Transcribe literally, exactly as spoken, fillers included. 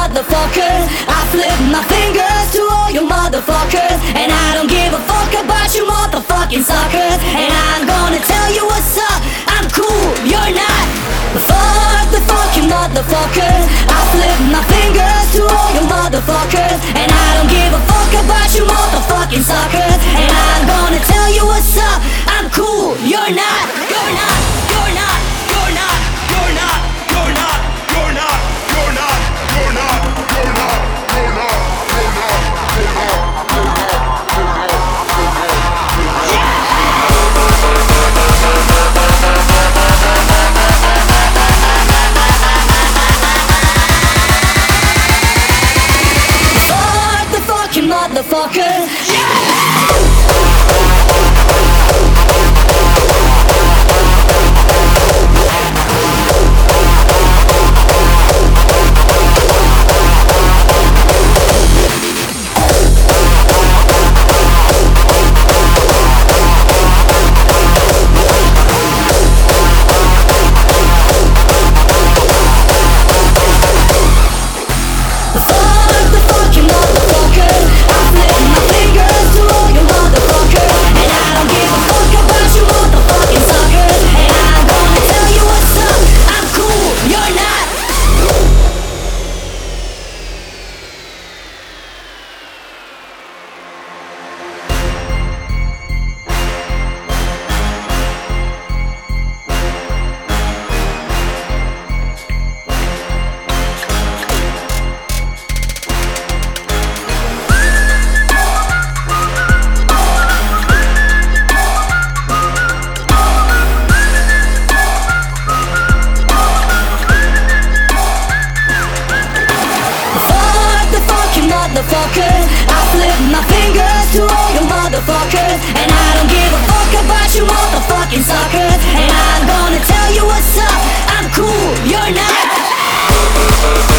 motherfuckers. I flip my fingers to all you motherfuckers, and I don't give a fuck about you motherfucking suckers. And I'm gonna tell you what's up, I'm cool, you're not. Fuck the fucking motherfuckers. I flip my fingers to all you motherfuckers, and I don't give a fuck about you motherfucking suckers. And I'm gonna tell you what's up, I'm cool, you're not. You're not, you're not, you're not, you're not, you're not, you're not, you're not, you're not, you're not, you're not, you're not, you're not, you're not. Motherfucker, motherfuckers. I flip my fingers to all you motherfuckers, and I don't give a fuck about you motherfucking suckers. And I'm gonna tell you what's up, I'm cool, you're not.